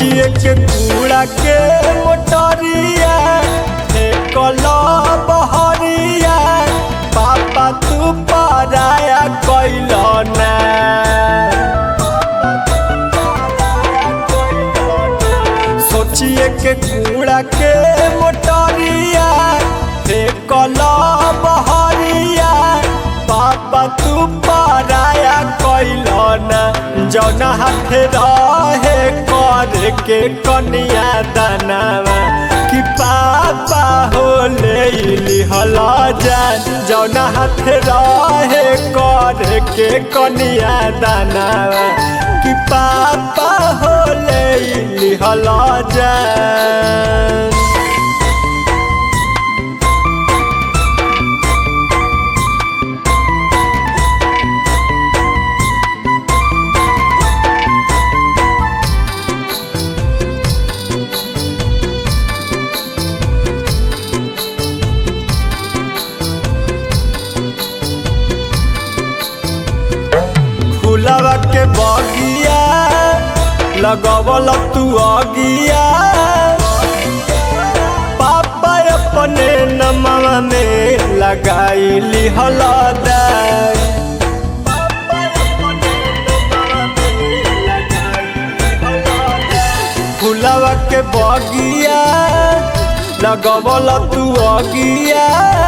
सोचिए के कूड़ा के मोटरिया कला बहरिया पापा तू पराया कैलो ना। सोचिए के कूड़ा के मोटरिया कला बहरिया पापा तू पराया कैलो ना। जौना हाथ रहे कर के कनिया दानावा कि पापा हो ले लिहला जान। जौना हाथ रहे कर के कनिया दानावा कि पापा हो ले लिहला जान। फुलवा के बगिया लगवल तू अगिया पापा अपने नमवा में लगाई लिहल दाई। फुलवा के बगिया लगवल तू अगिया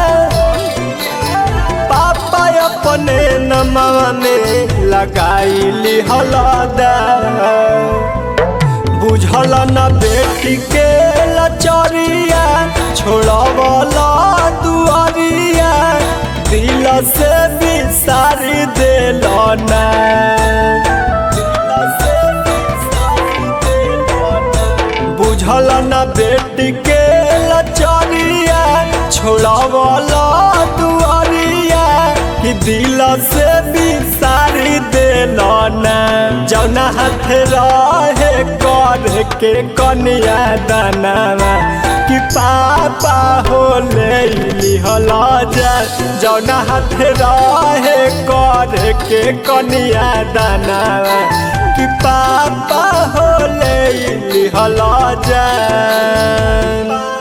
अपने नमवा में लगाई लिहल दाई। बुझल न बेटी के लचरिया छोड़वला दुआरिया दिल से बिसारी दिल ना। बुझल न बेटी के लचरिया छोड़वला दुआरिया कि दिल से बिसारी दिल ना। जौना हाथ रहे कर के कनिया दानावा कि पापा हो ले लिहल जान। जौना हाथ रहे कर के कनिया दानावा कि पापा हो ले लिहल जान।